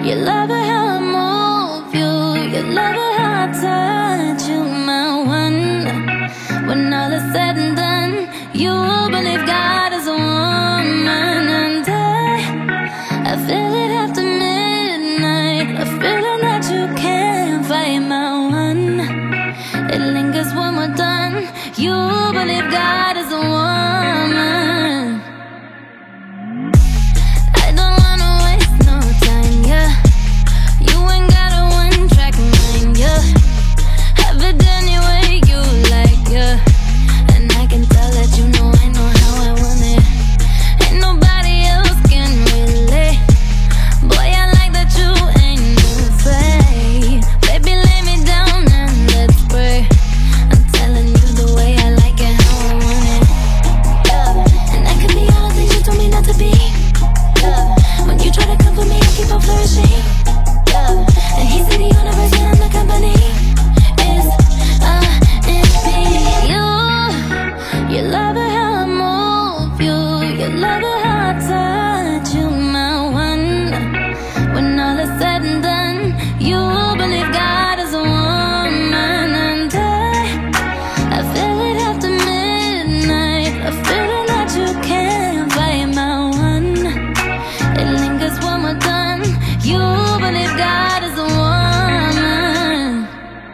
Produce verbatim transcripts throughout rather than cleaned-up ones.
You love it how I move you. You love it how I touch you, my one. When all is said and done, you believe God is a woman. And I, I feel it after midnight, a feeling that you can't fight, my one. It lingers when we're done. You believe God is a woman. I don't wanna waste no time, yeah. You ain't got a one-track mind, yeah. Have it any way you like, yeah. And I can tell that you know I know how I want it. Ain't nobody else can relate. Boy, I like that you ain't afraid. Baby, lay me down and let's pray. I'm telling you the way I like it, how I want it, yeah. And I could be all the things you told me not to be, yeah. When you try to come for me, I keep on flourishing, yeah. And he said the universe and I'm the company. It's a it's me. You, you love it how I move you. You love it how I touch you, my one. When all is said and done, you believe God is a woman. And I, I feel it after midnight, a feeling that you can't fight, my one. It lingers when we're done. You believe God is a woman.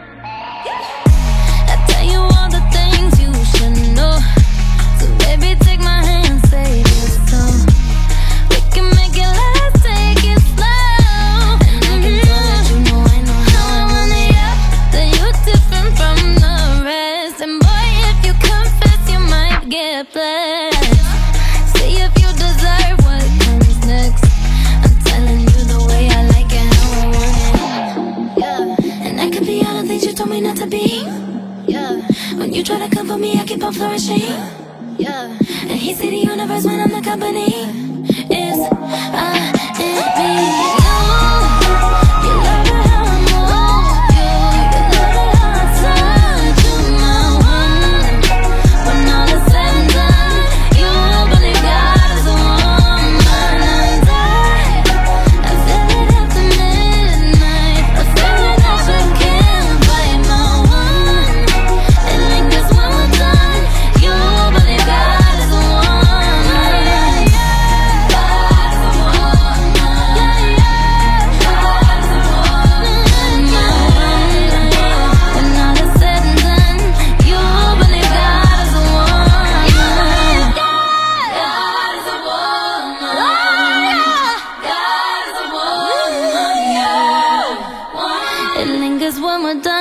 I tell you all the things you should know. So baby, take my hand, say this song. We can make it last, take it slow. And I can tell that you know I know how I want it, yeah. That you're different from the rest. And boy, if you confess, you might get blessed. See if you deserve what comes next. I'm telling you the way I like it, how I want it, yeah. And I could be all the things you told me not to be, yeah. When you try to come for me, I keep on flourishing, yeah. And he see the universe when I'm the company. It's I and me. You, you love it how I move you. You love it how I touch you, my one. When all is said and done, you believe God is a woman. And I, I feel it after midnight, a feeling that you can't fight, my one. It lingers when we're done. You believe God is a woman. God is a woman. Yeah, yeah. God is a woman. My one. When all is said and done, you believe God is a woman. God is a woman. God is a woman. Yeah. It lingers when we're done.